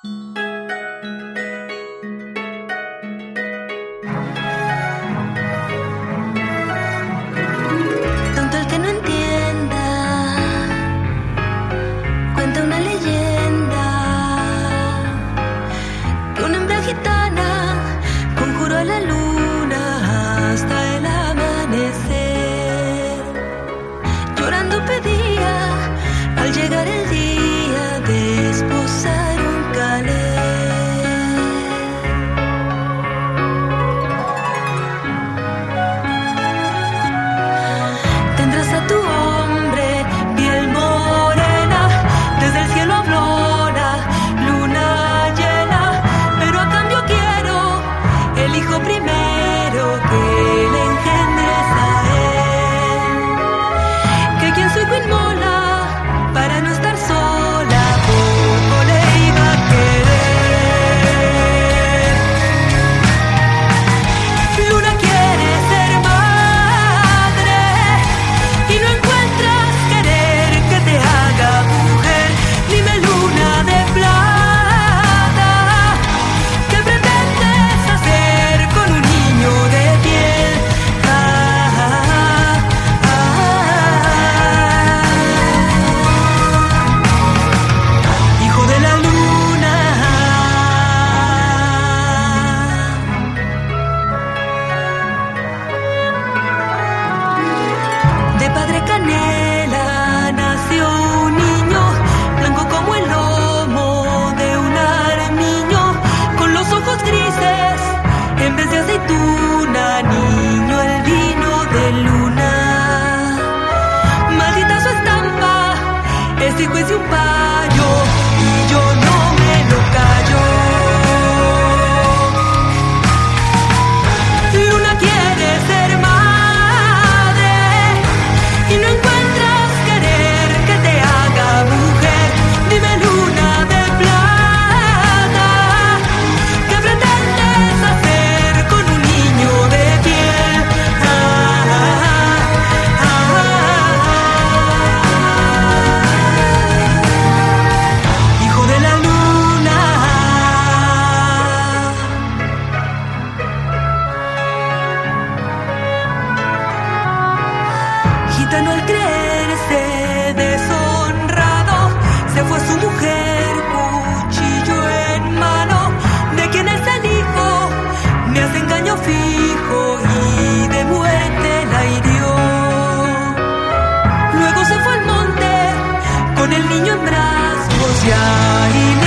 Tonto el que no entienda, cuenta una leyenda que una hembra gitana conjuró a la luna hasta el amanecer. Llorando pedía al llegar el día de esposar un calé. Tendrás a tu hombre, piel morena, desde el cielo habló la luna llena, pero a cambio quiero el hijo primero que le engendres a él, que quien su hijo inmola para no estar sola, poco le iba a querer. Luna quiere ser madre y no encuentras querer que te haga mujer. Dime, luna de plata, ¿qué pretendes hacer con un niño de piel? Hijo de la luna, de padre canela nació un niño, blanco como el lomo de un armiño, con los ojos grises en vez de aceituna. Niño, el vino de luna, maldita su estampa, es hijo es de un payo y yo no me lo callo. Luna quiere ser madre y no encuentras querer que te haga mujer. Dime, luna de plata, ¿qué pretendes hacer con un niño de piel? Hijo de la luna. Gitano al creerse deshonrado, se fue a su mujer, cuchillo en mano. ¿De quién es el hijo? Me hace engaño fijo y de muerte la hirió. Luego se fue al monte con el niño en brazos y ahí